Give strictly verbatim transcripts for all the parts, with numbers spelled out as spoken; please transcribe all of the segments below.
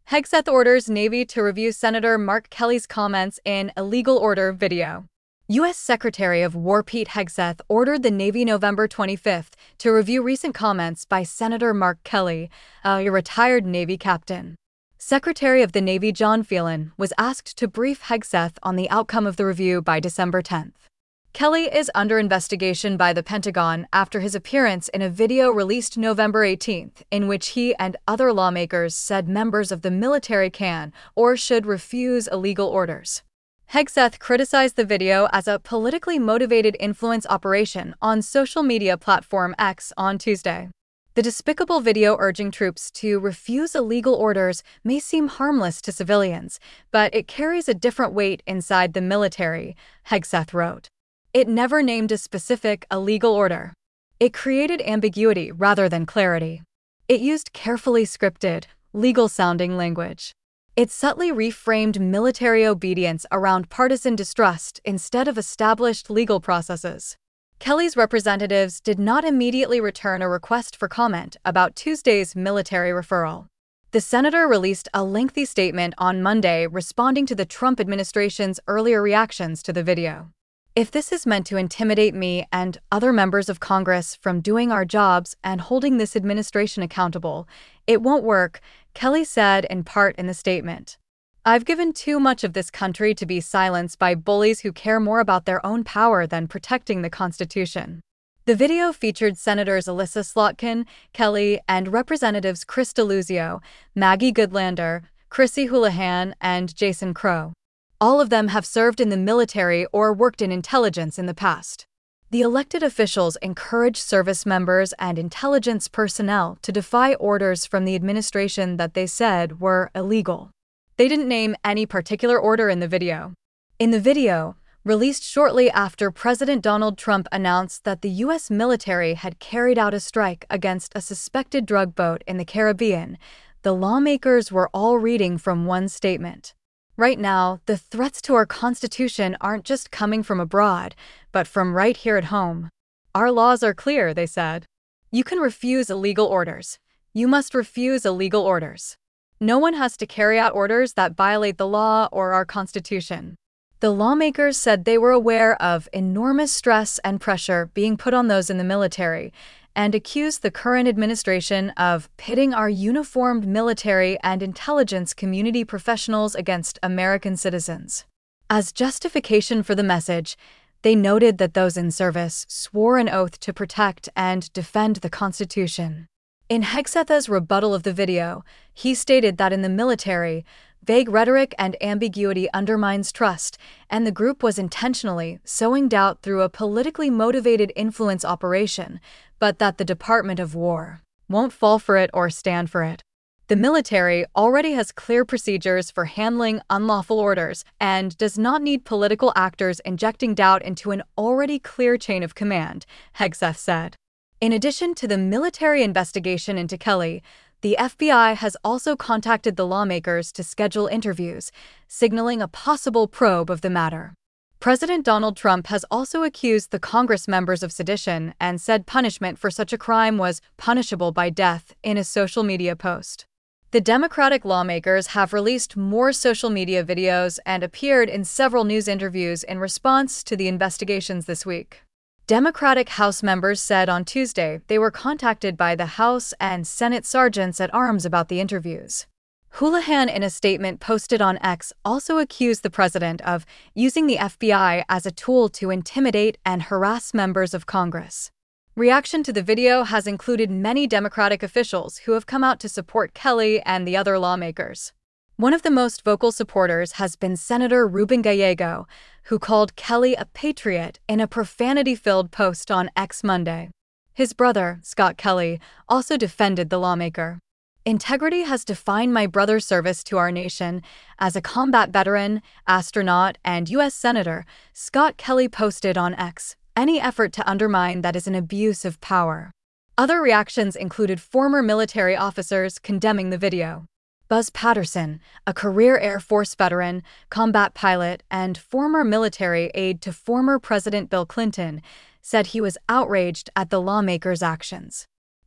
Hegseth orders Navy to review Senator Mark Kelly's comments in a legal order video. U S Secretary of War Pete Hegseth ordered the Navy November twenty-fifth to review recent comments by Senator Mark Kelly, a retired Navy captain. Secretary of the Navy John Phelan was asked to brief Hegseth on the outcome of the review by December tenth. Kelly is under investigation by the Pentagon after his appearance in a video released November eighteenth, in which he and other lawmakers said members of the military can or should refuse illegal orders. Hegseth criticized the video as a politically motivated influence operation on social media platform X on Tuesday. The despicable video urging troops to refuse illegal orders may seem harmless to civilians, but it carries a different weight inside the military, Hegseth wrote. It never named a specific illegal order. It created ambiguity rather than clarity. It used carefully scripted, legal-sounding language. It subtly reframed military obedience around partisan distrust instead of established legal processes. Kelly's representatives did not immediately return a request for comment about Tuesday's military referral. The senator released a lengthy statement on Monday responding to the Trump administration's earlier reactions to the video. If this is meant to intimidate me and other members of Congress from doing our jobs and holding this administration accountable, it won't work, Kelly said in part in the statement. I've given too much of this country to be silenced by bullies who care more about their own power than protecting the Constitution. The video featured Senators Alyssa Slotkin, Kelly, and Representatives Chris Deluzio, Maggie Goodlander, Chrissy Houlihan, and Jason Crow. All of them have served in the military or worked in intelligence in the past. The elected officials encourage service members and intelligence personnel to defy orders from the administration that they said were illegal. They didn't name any particular order in the video. In the video, released shortly after President Donald Trump announced that the U S military had carried out a strike against a suspected drug boat in the Caribbean, the lawmakers were all reading from one statement. Right now, the threats to our Constitution aren't just coming from abroad, but from right here at home. Our laws are clear, they said. You can refuse illegal orders. You must refuse illegal orders. No one has to carry out orders that violate the law or our Constitution. The lawmakers said they were aware of enormous stress and pressure being put on those in the military, and accused the current administration of pitting our uniformed military and intelligence community professionals against American citizens. As justification for the message, they noted that those in service swore an oath to protect and defend the Constitution. In Hegseth's rebuttal of the video, he stated that in the military, vague rhetoric and ambiguity undermines trust, and the group was intentionally sowing doubt through a politically motivated influence operation, but that the Department of War won't fall for it or stand for it. The military already has clear procedures for handling unlawful orders and does not need political actors injecting doubt into an already clear chain of command, Hegseth said. In addition to the military investigation into Kelly, the F B I has also contacted the lawmakers to schedule interviews, signaling a possible probe of the matter. President Donald Trump has also accused the Congress members of sedition and said punishment for such a crime was punishable by death in a social media post. The Democratic lawmakers have released more social media videos and appeared in several news interviews in response to the investigations this week. Democratic House members said on Tuesday they were contacted by the House and Senate sergeants at arms about the interviews. Houlihan, in a statement posted on X, also accused the president of using the F B I as a tool to intimidate and harass members of Congress. Reaction to the video has included many Democratic officials who have come out to support Kelly and the other lawmakers. One of the most vocal supporters has been Senator Ruben Gallego, who called Kelly a patriot in a profanity-filled post on X Monday. His brother, Scott Kelly, also defended the lawmaker. Integrity has defined my brother's service to our nation. As a combat veteran, astronaut, and U S Senator, Scott Kelly posted on X, any effort to undermine that is an abuse of power. Other reactions included former military officers condemning the video. Buzz Patterson, a career Air Force veteran, combat pilot, and former military aide to former President Bill Clinton, said he was outraged at the lawmakers' actions.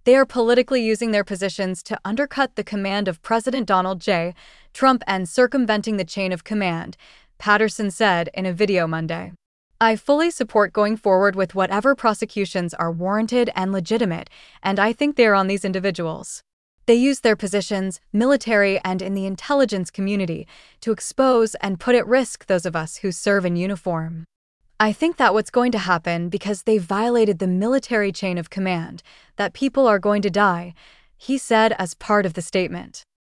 They are politically using their positions to undercut the command of President Donald J. Trump and circumventing the chain of command, Patterson said in a video Monday. I fully support going forward with whatever prosecutions are warranted and legitimate, and I think they are on these individuals. They use their positions, military and in the intelligence community, to expose and put at risk those of us who serve in uniform. I think that what's going to happen because they violated the military chain of command, that people are going to die, he said as part of the statement.